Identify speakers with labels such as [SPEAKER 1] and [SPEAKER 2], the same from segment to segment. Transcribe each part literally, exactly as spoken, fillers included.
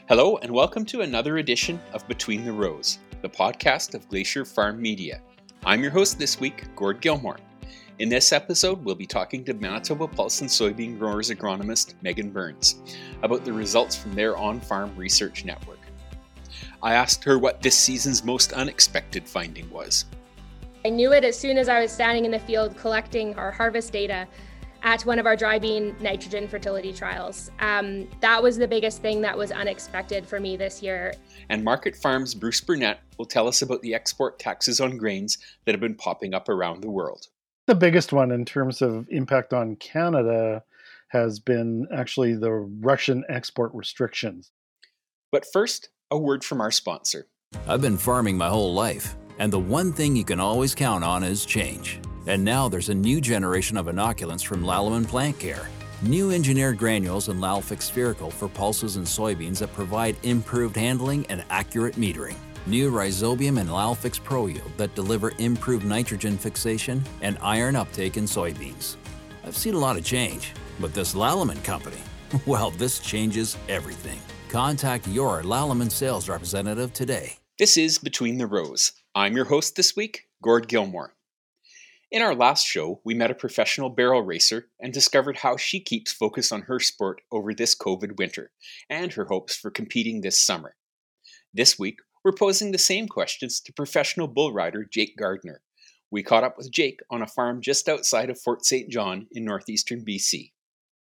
[SPEAKER 1] Hello and welcome to another edition of Between the Rows, the podcast of Glacier Farm Media. I'm your host this week, Gord Gilmore. In this episode, we'll be talking to Manitoba Pulse and Soybean Growers agronomist Megan Burns about the results from their on-farm research network. I asked her what this season's most unexpected finding was.
[SPEAKER 2] I knew it as soon as I was standing in the field collecting our harvest data at one of our dry bean nitrogen fertility trials. Um, that was the biggest thing that was unexpected for me this year.
[SPEAKER 1] And Market Farms' Bruce Burnett will tell us about the export taxes on grains that have been popping up around the world.
[SPEAKER 3] The biggest one in terms of impact on Canada has been actually the Russian export restrictions.
[SPEAKER 1] But first, a word from our sponsor.
[SPEAKER 4] I've been farming my whole life, and the one thing you can always count on is change. And now there's a new generation of inoculants from Lallemand Plant Care. New engineered granules and Lalfix spherical for pulses and soybeans that provide improved handling and accurate metering. New Rhizobium and Lalfix Pro Yield that deliver improved nitrogen fixation and iron uptake in soybeans. I've seen a lot of change, but this Lallemand company, well, this changes everything. Contact your Lallemand sales representative today.
[SPEAKER 1] This is Between the Rows. I'm your host this week, Gord Gilmore. In our last show, we met a professional barrel racer and discovered how she keeps focus on her sport over this COVID winter and her hopes for competing this summer. This week, we're posing the same questions to professional bull rider Jake Gardner. We caught up with Jake on a farm just outside of Fort Saint John in northeastern B C.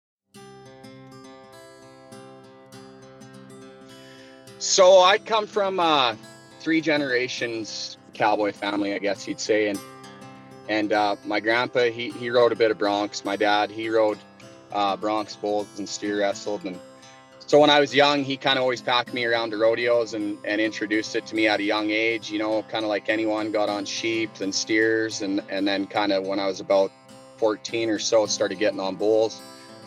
[SPEAKER 5] So I come from uh, three generations cowboy family, I guess you'd say, and And uh, my grandpa, he, he rode a bit of broncs. My dad, he rode uh, broncs bulls and steer wrestled. And so when I was young, he kind of always packed me around to rodeos and, and introduced it to me at a young age, you know, kind of like anyone, got on sheep and steers. And, and then kind of when I was about fourteen or so, started getting on bulls.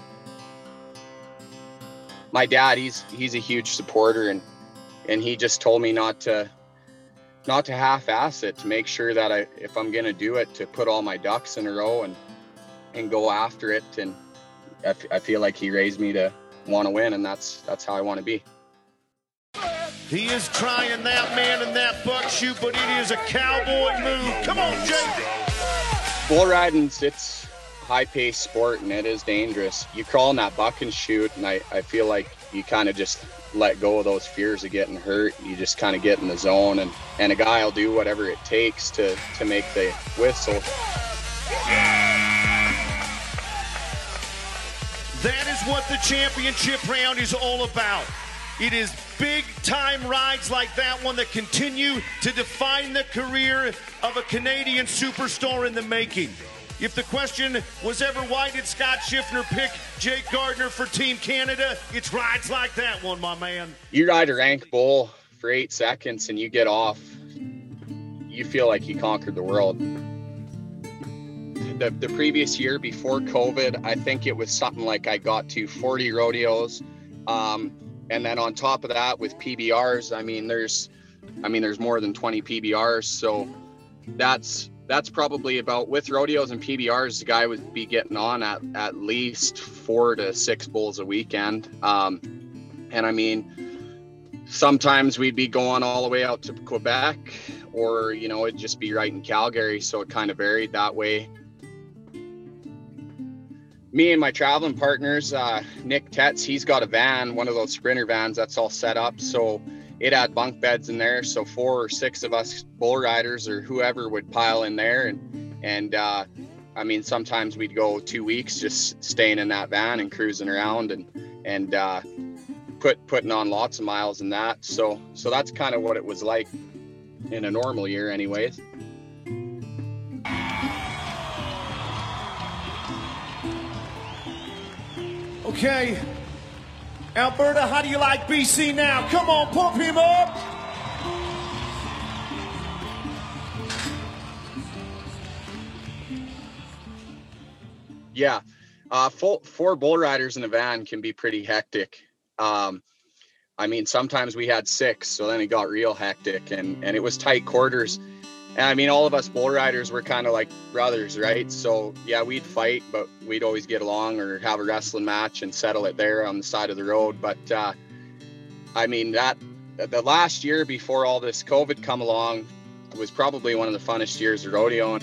[SPEAKER 5] My dad, he's he's a huge supporter, and and he just told me not to not to half-ass it, to make sure that I, if I'm going to do it, to put all my ducks in a row and, and go after it. And I, f- I feel like he raised me to want to win, and that's, that's how I want to be.
[SPEAKER 6] He is trying that man in that buck shoot, but it is a cowboy move. Come on, Jake.
[SPEAKER 5] Bull riding's, it's a high-paced sport, and it is dangerous. You crawl in that buck and shoot, and I, I feel like you kind of just let go of those fears of getting hurt. You just kind of get in the zone, and, and a guy will do whatever it takes to, to make the whistle.
[SPEAKER 6] That is what the championship round is all about. It is big time rides like that one that continue to define the career of a Canadian superstar in the making. If the question was ever, why did Scott Schiffner pick Jake Gardner for Team Canada, it's rides like that one, my man.
[SPEAKER 5] You ride a rank bull for eight seconds and you get off, you feel like you conquered the world. The, the previous year before COVID, I think it was something like I got to forty rodeos. Um, and then on top of that with P B Rs, I mean, there's, I mean, there's more than twenty P B Rs. So that's, That's probably about, with rodeos and P B Rs, the guy would be getting on at at least four to six bulls a weekend. Um, and I mean, sometimes we'd be going all the way out to Quebec, or, you know, it'd just be right in Calgary. So it kind of varied that way. Me and my traveling partners, uh, Nick Tetz, he's got a van, one of those Sprinter vans that's all set up. So it had bunk beds in there, so four or six of us bull riders or whoever would pile in there, and and uh, I mean, sometimes we'd go two weeks just staying in that van and cruising around and and uh, put putting on lots of miles in that. So so that's kind of what it was like in a normal year, anyways.
[SPEAKER 6] Okay. Alberta, how do you like B C now? Come on, pump him up.
[SPEAKER 5] Yeah, uh, full, four bull riders in a van can be pretty hectic. Um, I mean, sometimes we had six, so then it got real hectic, and, and it was tight quarters. And I mean, all of us bull riders were kind of like brothers, right? So yeah, we'd fight, but we'd always get along or have a wrestling match and settle it there on the side of the road. But uh, I mean, that the last year before all this COVID come along was probably one of the funnest years of rodeoing.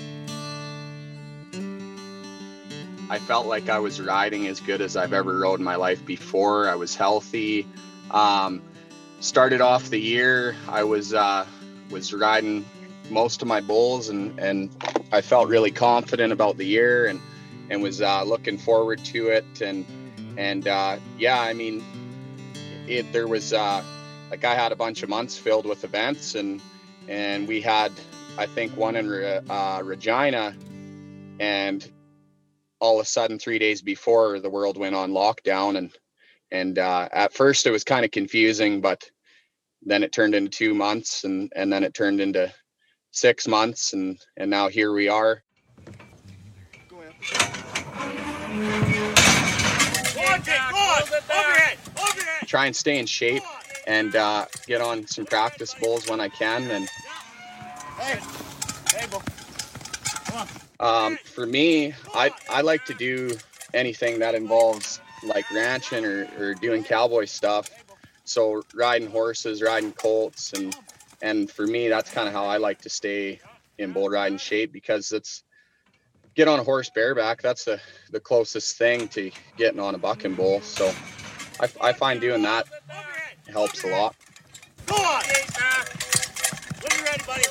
[SPEAKER 5] I felt like I was riding as good as I've ever rode in my life before. I was healthy. Um, started off the year, I was uh, was riding most of my bulls, and, and I felt really confident about the year, and and was uh, looking forward to it. And and uh, yeah, I mean, it there was uh, like I had a bunch of months filled with events, and and we had, I think, one in uh, Regina, and all of a sudden, three days before, the world went on lockdown, and and uh, at first it was kind of confusing, but then it turned into two months, and and then it turned into six months, and and now here we are. Go ahead. Try and stay in shape and uh, get on some practice bulls when I can. And hey, hey, come on. Um, for me, I I like to do anything that involves like ranching or, or doing cowboy stuff. So riding horses, riding colts, and and for me, that's kind of how I like to stay in bull riding shape, because it's get on a horse bareback. That's the, the closest thing to getting on a bucking bull. So I, I find doing that helps a lot. Go on. When you're ready, buddy.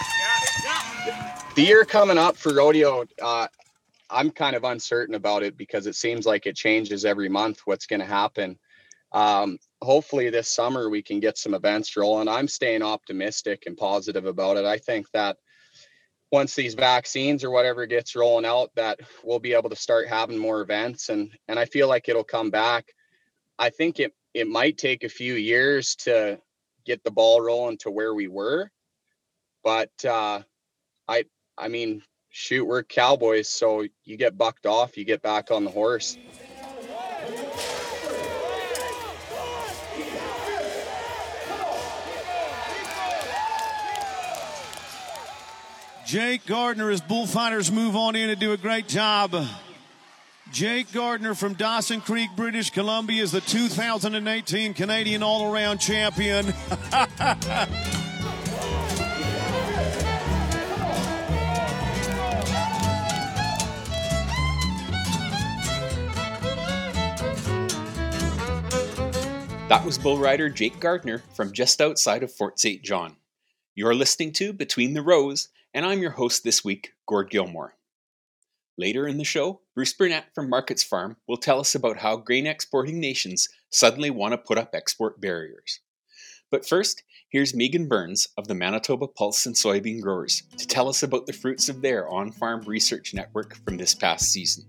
[SPEAKER 5] The year coming up for rodeo, uh, I'm kind of uncertain about it because it seems like it changes every month what's going to happen. Um, hopefully this summer we can get some events rolling. I'm staying optimistic and positive about it. I think that once these vaccines or whatever gets rolling out, that we'll be able to start having more events, and and I feel like it'll come back. I think it it might take a few years to get the ball rolling to where we were, but uh, I I mean, shoot, we're cowboys, so you get bucked off, you get back on the horse.
[SPEAKER 6] Jake Gardner, as bullfighters move on in and do a great job. Jake Gardner from Dawson Creek, British Columbia, is the two thousand eighteen Canadian All-Around Champion.
[SPEAKER 1] That was bull rider Jake Gardner from just outside of Fort Saint John. You're listening to Between the Rows, and I'm your host this week, Gord Gilmore. Later in the show, Bruce Burnett from Markets Farm will tell us about how grain exporting nations suddenly want to put up export barriers. But first, here's Megan Burns of the Manitoba Pulse and Soybean Growers to tell us about the fruits of their on-farm research network from this past season.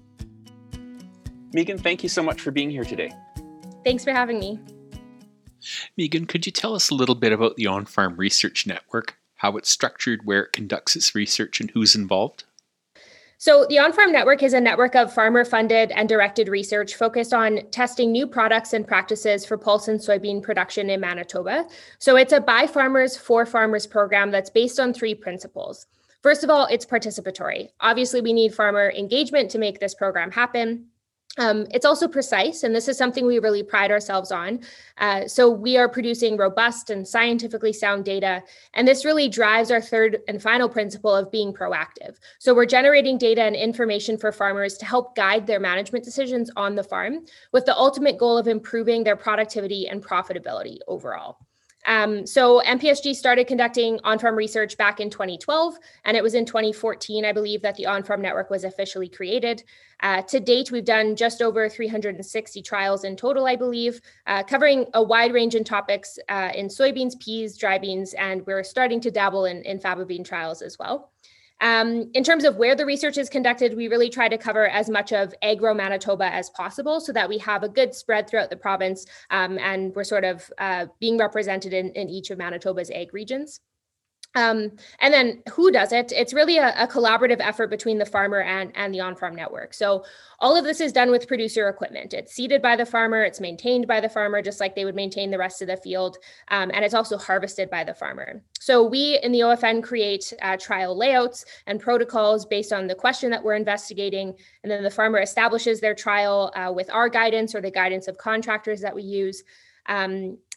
[SPEAKER 1] Megan, thank you so much for being here today.
[SPEAKER 2] Thanks for having me.
[SPEAKER 1] Megan, could you tell us a little bit about the On-Farm Research Network, how it's structured, where it conducts its research, and who's involved?
[SPEAKER 2] So the On-Farm Network is a network of farmer-funded and directed research focused on testing new products and practices for pulse and soybean production in Manitoba. So it's a by farmers, for farmers program that's based on three principles. First of all, it's participatory. Obviously, we need farmer engagement to make this program happen. Um, it's also precise, and this is something we really pride ourselves on. Uh, so we are producing robust and scientifically sound data, and this really drives our third and final principle of being proactive. So we're generating data and information for farmers to help guide their management decisions on the farm, with the ultimate goal of improving their productivity and profitability overall. Um, so M P S G started conducting on-farm research back in twenty twelve, and it was in twenty fourteen, I believe, that the On-Farm Network was officially created. Uh, to date, we've done just over three hundred sixty trials in total, I believe, uh, covering a wide range in topics uh, in soybeans, peas, dry beans, and we're starting to dabble in, in faba bean trials as well. Um, in terms of where the research is conducted, we really try to cover as much of agro-Manitoba as possible so that we have a good spread throughout the province, um, and we're sort of uh, being represented in, in each of Manitoba's ag regions. Um, and then who does it? It's really a, a collaborative effort between the farmer and, and the on-farm network. So all of this is done with producer equipment. It's seeded by the farmer, it's maintained by the farmer, just like they would maintain the rest of the field. Um, and it's also harvested by the farmer. So we in the O F N create uh, trial layouts and protocols based on the question that we're investigating. And then the farmer establishes their trial uh, with our guidance or the guidance of contractors that we use. Um,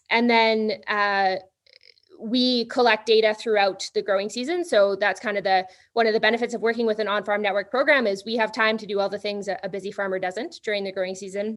[SPEAKER 2] and then uh, we collect data throughout the growing season. So that's kind of the one of the benefits of working with an on-farm network program is we have time to do all the things a busy farmer doesn't during the growing season.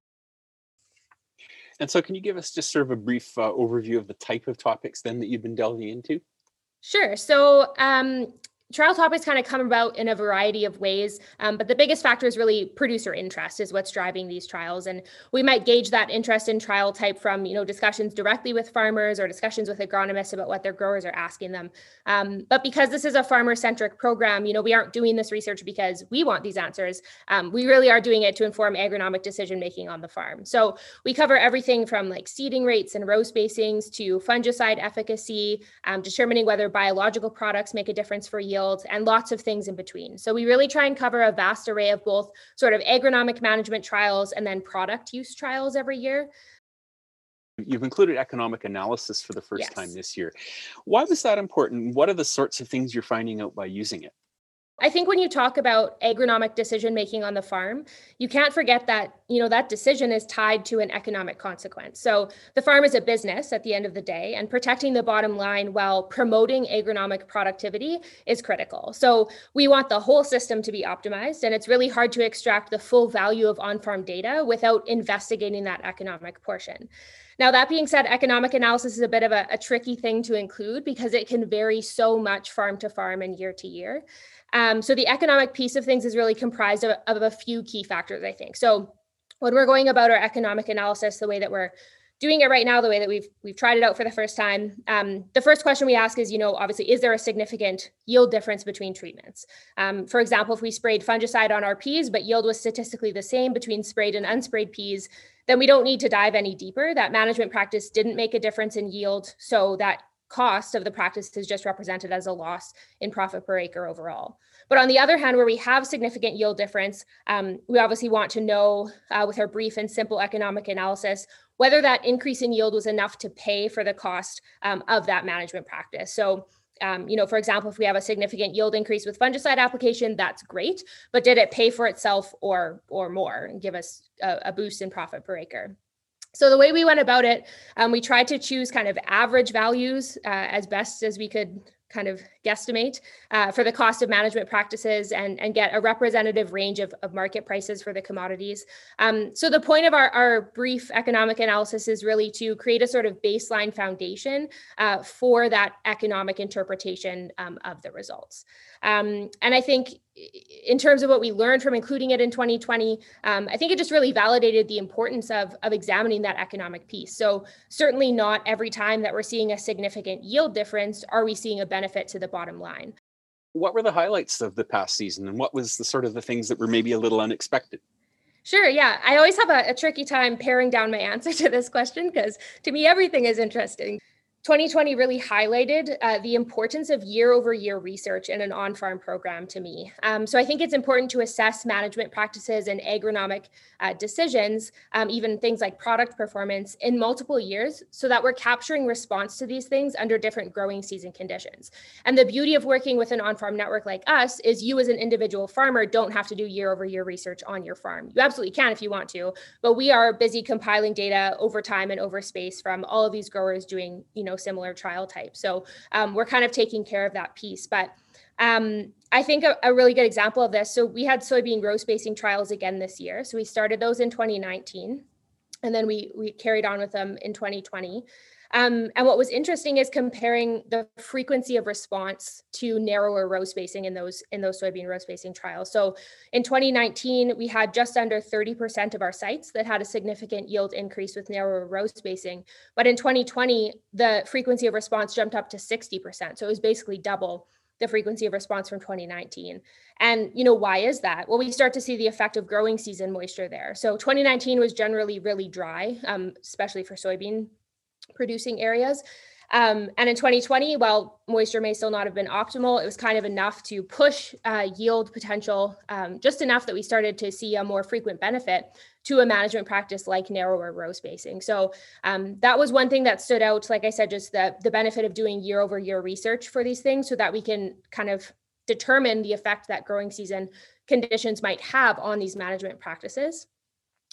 [SPEAKER 1] And so can you give us just sort of a brief uh, overview of the type of topics then that you've been delving into?
[SPEAKER 2] Sure. So um, trial topics kind of come about in a variety of ways, um, but the biggest factor is really producer interest is what's driving these trials. And we might gauge that interest in trial type from, you know, discussions directly with farmers or discussions with agronomists about what their growers are asking them. Um, but because this is a farmer-centric program, you know, we aren't doing this research because we want these answers. Um, we really are doing it to inform agronomic decision-making on the farm. So we cover everything from like seeding rates and row spacings to fungicide efficacy, um, determining whether biological products make a difference for yield, and lots of things in between. So we really try and cover a vast array of both sort of agronomic management trials and then product use trials every year.
[SPEAKER 1] You've included economic analysis for the first
[SPEAKER 2] Yes.
[SPEAKER 1] time this year. Why was that important? What are the sorts of things you're finding out by using it?
[SPEAKER 2] I think when you talk about agronomic decision making on the farm, you can't forget that, you know, that decision is tied to an economic consequence. So the farm is a business at the end of the day, and protecting the bottom line while promoting agronomic productivity is critical. So we want the whole system to be optimized, and it's really hard to extract the full value of on-farm data without investigating that economic portion. Now, that being said, economic analysis is a bit of a, a tricky thing to include because it can vary so much farm to farm and year to year. Um, so the economic piece of things is really comprised of, of a few key factors, I think. So when we're going about our economic analysis, the way that we're doing it right now, the way that we've we've tried it out for the first time, um, the first question we ask is, you know, obviously, is there a significant yield difference between treatments? Um, for example, if we sprayed fungicide on our peas, but yield was statistically the same between sprayed and unsprayed peas, then we don't need to dive any deeper. That management practice didn't make a difference in yield, so that cost of the practice is just represented as a loss in profit per acre overall. But on the other hand, where we have significant yield difference, um, we obviously want to know uh, with our brief and simple economic analysis whether that increase in yield was enough to pay for the cost um, of that management practice. So, um, you know, for example, if we have a significant yield increase with fungicide application, that's great, but did it pay for itself or or more and give us a, a boost in profit per acre? So the way we went about it, um, we tried to choose kind of average values uh, as best as we could kind of guesstimate uh, for the cost of management practices and, and get a representative range of, of market prices for the commodities. Um, so the point of our, our brief economic analysis is really to create a sort of baseline foundation uh, for that economic interpretation um, of the results. Um, and I think in terms of what we learned from including it in twenty twenty, um, I think it just really validated the importance of, of examining that economic piece. So certainly not every time that we're seeing a significant yield difference are we seeing a benefit to the bottom line.
[SPEAKER 1] What were the highlights of the past season, and what was the sort of the things that were maybe a little unexpected?
[SPEAKER 2] Sure. Yeah. I always have a, a tricky time paring down my answer to this question because to me, everything is interesting. twenty twenty really highlighted uh, the importance of year-over-year research in an on-farm program to me. Um, so I think it's important to assess management practices and agronomic uh, decisions, um, even things like product performance, in multiple years so that we're capturing response to these things under different growing season conditions. And the beauty of working with an on-farm network like us is you as an individual farmer don't have to do year-over-year research on your farm. You absolutely can if you want to, but we are busy compiling data over time and over space from all of these growers doing, you know, similar trial types. So um, we're kind of taking care of that piece. But um, I think a, a really good example of this, so we had soybean row spacing trials again this year. So we started those in twenty nineteen, and then we, we carried on with them in twenty twenty. Um, and what was interesting is comparing the frequency of response to narrower row spacing in those in those soybean row spacing trials. So in twenty nineteen, we had just under thirty percent of our sites that had a significant yield increase with narrower row spacing. But in twenty twenty, the frequency of response jumped up to sixty percent. So it was basically double the frequency of response from twenty nineteen. And, you know, why is that? Well, we start to see the effect of growing season moisture there. So twenty nineteen was generally really dry, um, especially for soybean producing areas. Um, and in twenty twenty, while moisture may still not have been optimal, it was kind of enough to push uh, yield potential, um, just enough that we started to see a more frequent benefit to a management practice like narrower row spacing. So um, that was one thing that stood out. Like I said, just the, the benefit of doing year over year research for these things so that we can kind of determine the effect that growing season conditions might have on these management practices.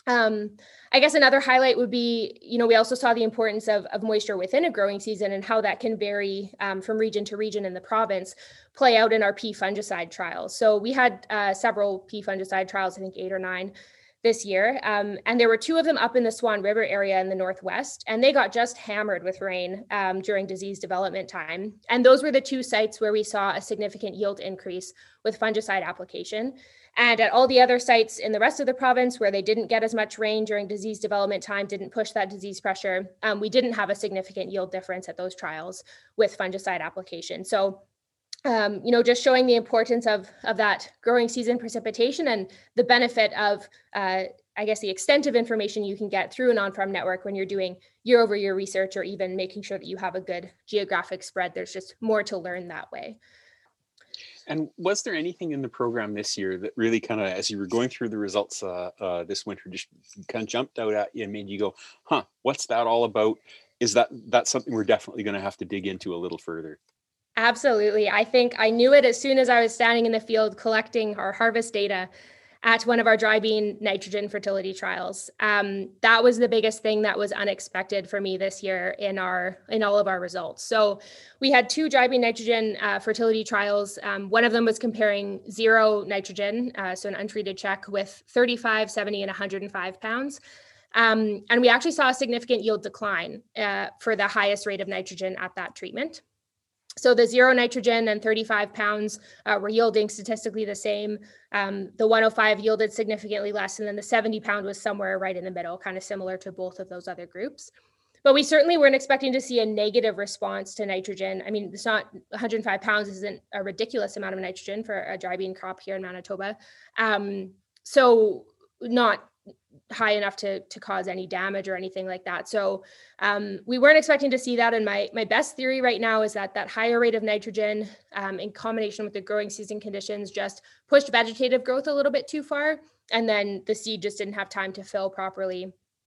[SPEAKER 2] Um, I guess another highlight would be, you know, we also saw the importance of, of moisture within a growing season and how that can vary um, from region to region in the province play out in our pea fungicide trials. So we had uh, several pea fungicide trials, I think eight or nine this year. Um, and there were two of them up in the Swan River area in the Northwest, and they got just hammered with rain um, during disease development time. And those were the two sites where we saw a significant yield increase with fungicide application. And at all the other sites in the rest of the province where they didn't get as much rain during disease development time, didn't push that disease pressure, um, we didn't have a significant yield difference at those trials with fungicide application. So, um, you know, just showing the importance of, of that growing season precipitation and the benefit of, uh, I guess, the extent of information you can get through an on-farm network when you're doing year over year research, or even making sure that you have a good geographic spread. There's just more to learn that way.
[SPEAKER 1] And was there anything in the program this year that really kind of, as you were going through the results uh, uh, this winter, just kind of jumped out at you and made you go, huh, what's that all about? Is that that's something we're definitely going to have to dig into a little further?
[SPEAKER 2] Absolutely. I think I knew it as soon as I was standing in the field collecting our harvest data at one of our dry bean nitrogen fertility trials. Um, that was the biggest thing that was unexpected for me this year in our in all of our results. So we had two dry bean nitrogen uh, fertility trials. Um, one of them was comparing zero nitrogen, uh, so an untreated check, with thirty-five, seventy, and one hundred five pounds. Um, and we actually saw a significant yield decline uh, for the highest rate of nitrogen at that treatment. So the zero nitrogen and thirty-five pounds uh, were yielding statistically the same. Um, the one oh five yielded significantly less, and then the seventy pound was somewhere right in the middle, kind of similar to both of those other groups. But we certainly weren't expecting to see a negative response to nitrogen. I mean, it's not one hundred five pounds isn't a ridiculous amount of nitrogen for a dry bean crop here in Manitoba. Um, so not high enough to to cause any damage or anything like that. So um, we weren't expecting to see that. And my my best theory right now is that that higher rate of nitrogen um, in combination with the growing season conditions just pushed vegetative growth a little bit too far. And then the seed just didn't have time to fill properly.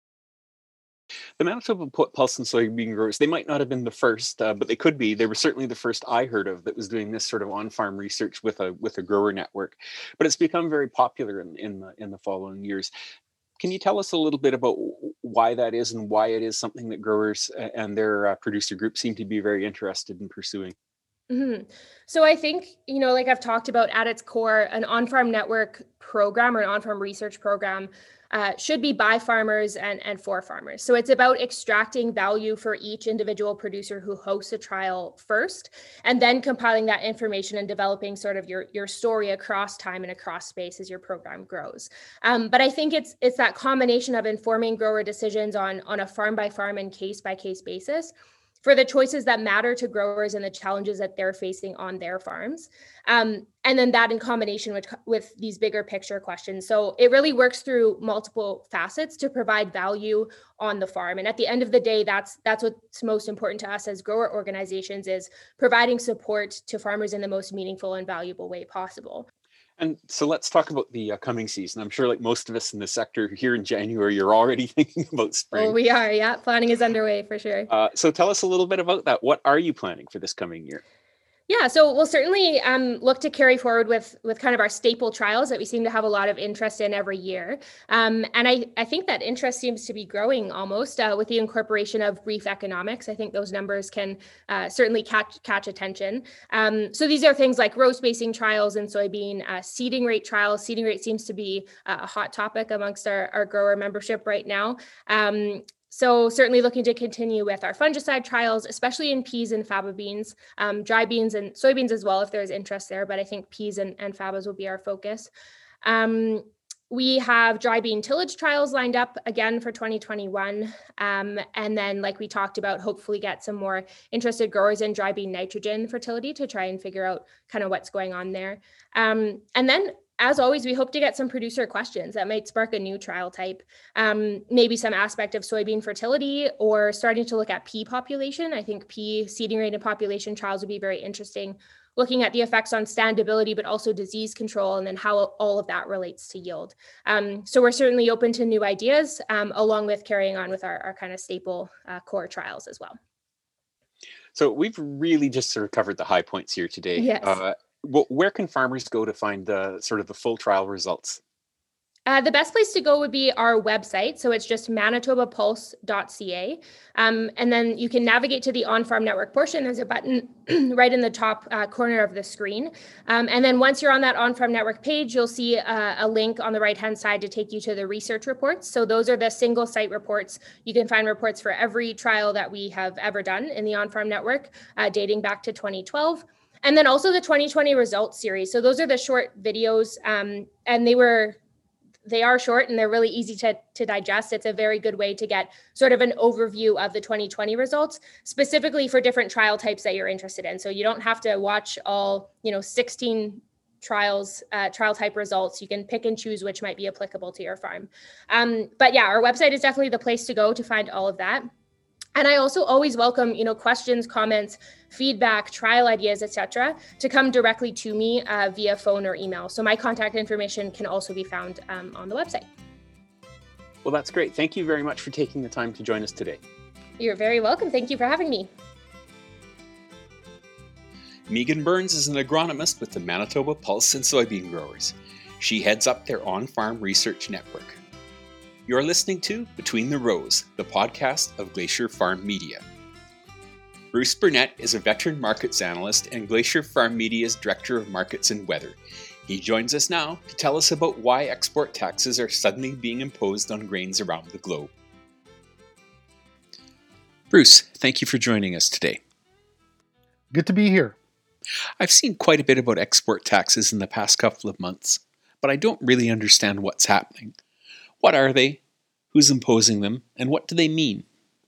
[SPEAKER 1] The Manitoba Pulse and Soybean Growers, they might not have been the first, uh, but they could be. They were certainly the first I heard of that was doing this sort of on-farm research with a with a grower network. But it's become very popular in, in the in the following years. Can you tell us a little bit about why that is and why it is something that growers and their uh, producer groups seem to be very interested in pursuing?
[SPEAKER 2] Mm-hmm. So I think, you know, like I've talked about, at its core, an on-farm network program or an on-farm research program uh, should be by farmers and, and for farmers. So it's about extracting value for each individual producer who hosts a trial first, and then compiling that information and developing sort of your, your story across time and across space as your program grows. Um, but I think it's it's that combination of informing grower decisions on, on a farm by farm and case by case basis for the choices that matter to growers and the challenges that they're facing on their farms. Um, and then that in combination with, with these bigger picture questions. So it really works through multiple facets to provide value on the farm. And at the end of the day, that's that's what's most important to us as grower organizations, is providing support to farmers in the most meaningful and valuable way possible.
[SPEAKER 1] And so let's talk about the uh, coming season. I'm sure, like most of us in the sector here in January, you're already thinking about spring.
[SPEAKER 2] Oh, we are. Yeah. Planning is underway for sure.
[SPEAKER 1] Uh, so tell us a little bit about that. What are you planning for this coming year?
[SPEAKER 2] Yeah, so we'll certainly um, look to carry forward with with kind of our staple trials that we seem to have a lot of interest in every year. Um, and I, I think that interest seems to be growing almost uh, with the incorporation of brief economics. I think those numbers can uh, certainly catch catch attention. Um, so these are things like row spacing trials in soybean, uh, seeding rate trials. Seeding rate seems to be uh, a hot topic amongst our, our grower membership right now. Um, So certainly looking to continue with our fungicide trials, especially in peas and faba beans, um, dry beans and soybeans as well, if there's interest there, but I think peas and, and fabas will be our focus. Um, we have dry bean tillage trials lined up again for twenty twenty-one. Um, and then, like we talked about, hopefully get some more interested growers in dry bean nitrogen fertility to try and figure out kind of what's going on there. Um, and then as always, we hope to get some producer questions that might spark a new trial type, um, maybe some aspect of soybean fertility, or starting to look at pea population. I think pea seeding rate and population trials would be very interesting, looking at the effects on standability, but also disease control, and then how all of that relates to yield. Um, so we're certainly open to new ideas, um, along with carrying on with our, our kind of staple uh, core trials as well.
[SPEAKER 1] So we've really just sort of covered the high points here today.
[SPEAKER 2] Yes.
[SPEAKER 1] Uh, Well, where can farmers go to find the sort of the full trial results?
[SPEAKER 2] Uh, the best place to go would be our website. So it's just manitoba pulse dot c a. Um, and then you can navigate to the on-farm network portion. There's a button right in the top uh, corner of the screen. Um, and then once you're on that on-farm network page, you'll see a, a link on the right-hand side to take you to the research reports. So those are the single site reports. You can find reports for every trial that we have ever done in the on-farm network, uh, dating back to twenty twelve. And then also the twenty twenty results series. So those are the short videos, um, and they were They are short and they're really easy to, to digest. It's a very good way to get sort of an overview of the twenty twenty results, specifically for different trial types that you're interested in. So you don't have to watch all, you know, sixteen trials, uh, trial type results. You can pick and choose which might be applicable to your farm. Um, but yeah, our website is definitely the place to go to find all of that. And I also always welcome, you know, questions, comments, feedback, trial ideas, et cetera, to come directly to me uh, via phone or email. So my contact information can also be found um, on the website.
[SPEAKER 1] Well, that's great. Thank you very much for taking the time to join us today.
[SPEAKER 2] You're very welcome. Thank you for having me.
[SPEAKER 1] Megan Burns is an agronomist with the Manitoba Pulse and Soybean Growers. She heads up their on-farm research network. You're listening to Between the Rows, the podcast of Glacier Farm Media. Bruce Burnett is a veteran markets analyst and Glacier Farm Media's Director of Markets and Weather. He joins us now to tell us about why export taxes are suddenly being imposed on grains around the globe. Bruce, thank you for joining us today.
[SPEAKER 3] Good to be here.
[SPEAKER 1] I've seen quite a bit about export taxes in the past couple of months, but I don't really understand what's happening. What are they? Who's imposing them? And what do they mean?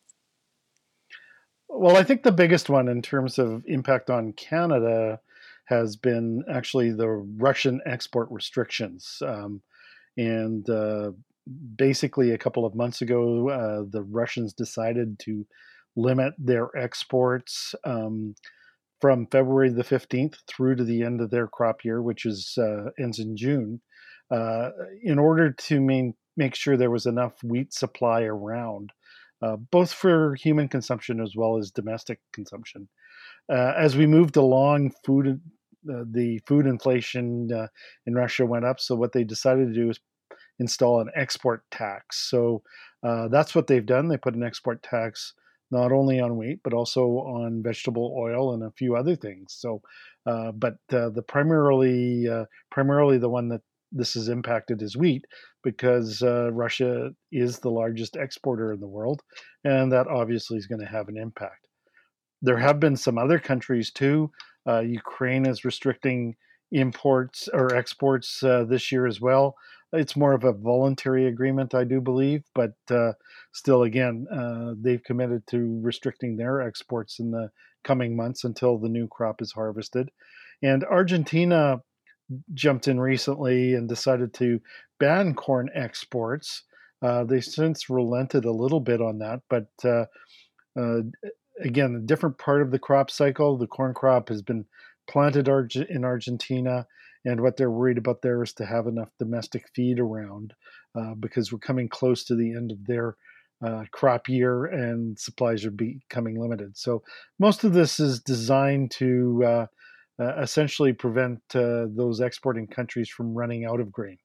[SPEAKER 3] Well, I think the biggest one in terms of impact on Canada has been actually the Russian export restrictions. Um, and uh, basically, a couple of months ago, uh, the Russians decided to limit their exports um, from February the fifteenth through to the end of their crop year, which is uh, ends in June, uh, in order to main, make sure there was enough wheat supply around. Uh, both for human consumption as well as domestic consumption. Uh, as we moved along, food, uh, the food inflation uh, in Russia went up. So what they decided to do is install an export tax. So uh, that's what they've done. They put an export tax not only on wheat but also on vegetable oil and a few other things. So, uh, but uh, the primarily uh, primarily the one that this is impacted is wheat, because uh, Russia is the largest exporter in the world, and that obviously is going to have an impact. There have been some other countries too. Uh, Ukraine is restricting imports or exports uh, this year as well. It's more of a voluntary agreement, I do believe, but uh, still, again, uh, they've committed to restricting their exports in the coming months until the new crop is harvested. And Argentina jumped in recently and decided to ban corn exports. Uh, they since relented a little bit on that, but uh, uh, again, a different part of the crop cycle. The corn crop has been planted Arge- in Argentina, and what they're worried about there is to have enough domestic feed around, uh, because we're coming close to the end of their uh, crop year and supplies are becoming limited. So most of this is designed to uh, Uh, essentially prevent uh, those exporting countries from running out of grain.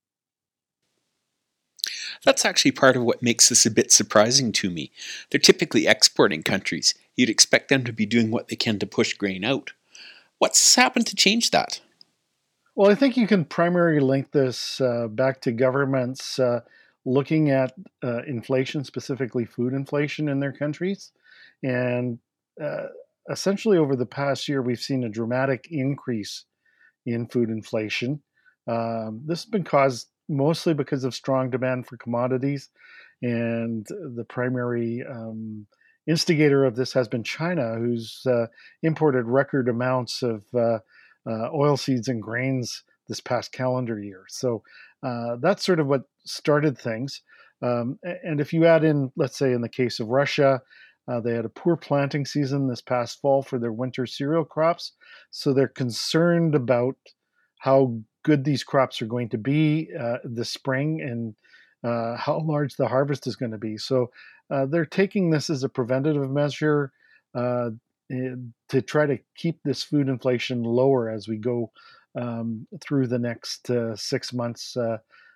[SPEAKER 1] That's actually part of what makes this a bit surprising to me. They're typically exporting countries. You'd expect them to be doing what they can to push grain out. What's happened to change that?
[SPEAKER 3] Well, I think you can primarily link this uh, back to governments uh, looking at uh, inflation, specifically food inflation in their countries. And uh, essentially over the past year, we've seen a dramatic increase in food inflation. Um, this has been caused mostly because of strong demand for commodities. And the primary um, instigator of this has been China, who's uh, imported record amounts of uh, uh, oilseeds and grains this past calendar year. So uh, that's sort of what started things. Um, and if you add in, let's say in the case of Russia, Uh, they had a poor planting season this past fall for their winter cereal crops. So they're concerned about how good these crops are going to be uh, this spring and uh, how large the harvest is going to be. So uh, they're taking this as a preventative measure uh, to try to keep this food inflation lower as we go um, through the next uh, six months uh,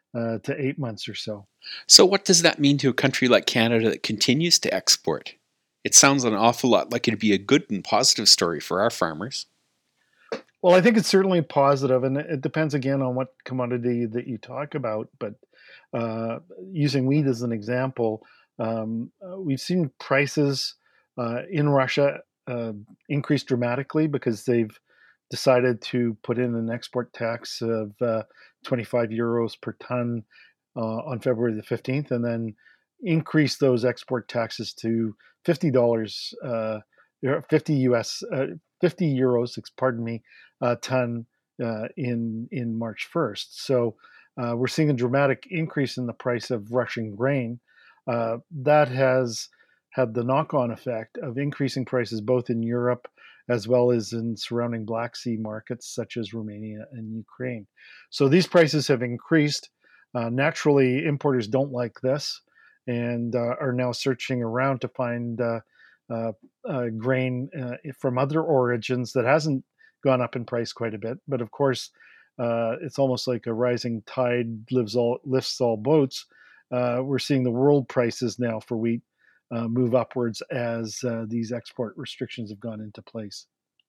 [SPEAKER 3] uh, to eight months or so.
[SPEAKER 1] So what does that mean to a country like Canada that continues to export? It sounds an awful lot like it'd be a good and positive story for our farmers.
[SPEAKER 3] Well, I think it's certainly positive, and it depends again on what commodity that you talk about. But uh, using wheat as an example, um, uh, we've seen prices uh, in Russia uh, increase dramatically because they've decided to put in an export tax of uh, twenty-five euros per ton uh, on February the fifteenth, and then increase those export taxes to fifty dollars, uh, fifty U S, uh, fifty euros, pardon me, a ton uh, in in March first. So uh, we're seeing a dramatic increase in the price of Russian grain. Uh, that has had the knock-on effect of increasing prices both in Europe as well as in surrounding Black Sea markets such as Romania and Ukraine. So these prices have increased. Uh, naturally, importers don't like this and uh, are now searching around to find uh, uh, uh, grain uh, from other origins that hasn't gone up in price quite a bit. But of course, uh, it's almost like a rising tide lifts all, lifts all boats. Uh, we're seeing the world prices now for wheat uh, move upwards as uh, these export restrictions have gone into place.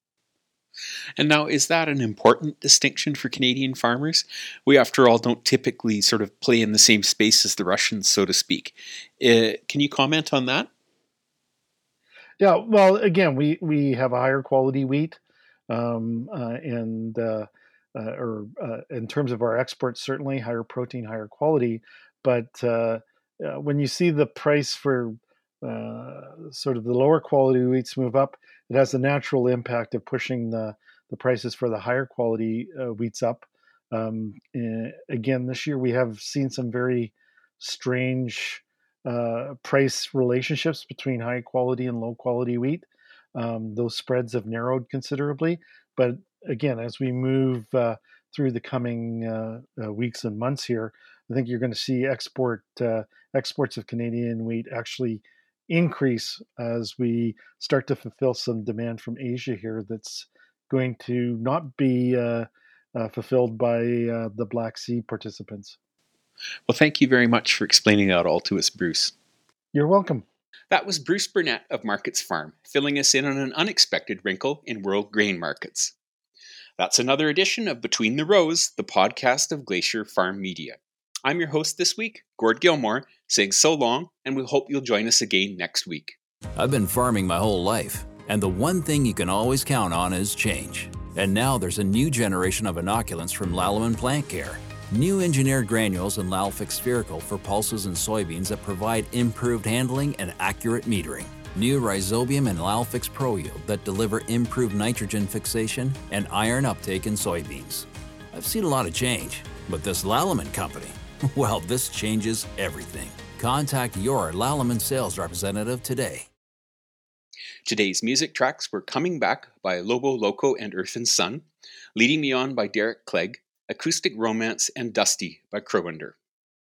[SPEAKER 1] And now, is that an important distinction for Canadian farmers? We, after all, don't typically sort of play in the same space as the Russians, so to speak. Uh, can you comment on that?
[SPEAKER 3] Yeah, well, again, we, we have a higher quality wheat, um, uh, and uh, uh, or uh, in terms of our exports, certainly higher protein, higher quality. But uh, uh, when you see the price for uh, sort of the lower quality wheats move up, it has a natural impact of pushing the, the prices for the higher quality uh, wheats up. Um, again, this year we have seen some very strange uh, price relationships between high quality and low quality wheat. Um, those spreads have narrowed considerably. But again, as we move uh, through the coming uh, uh, weeks and months here, I think you're going to see export uh, exports of Canadian wheat actually increase as we start to fulfill some demand from Asia here that's going to not be uh, uh, fulfilled by uh, the Black Sea participants.
[SPEAKER 1] Well, thank you very much for explaining that all to us, Bruce.
[SPEAKER 3] You're welcome.
[SPEAKER 1] That was Bruce Burnett of Markets Farm, filling us in on an unexpected wrinkle in world grain markets. That's another edition of Between the Rows, the podcast of Glacier Farm Media. I'm your host this week, Gord Gilmore, saying so long, and we hope you'll join us again next week.
[SPEAKER 4] I've been farming my whole life, and the one thing you can always count on is change. And now there's a new generation of inoculants from Lallemand Plant Care. New engineered granules and Lalfix Spherical for pulses and soybeans that provide improved handling and accurate metering. New Rhizobium and Lalfix Pro Yield that deliver improved nitrogen fixation and iron uptake in soybeans. I've seen a lot of change, but this Lallemand company, well, this changes everything. Contact your Lallemand sales representative today.
[SPEAKER 1] Today's music tracks were Coming Back by Lobo Loco and Earth and Sun, Leading Me On by Derek Clegg, Acoustic Romance and Dusty by Crowander.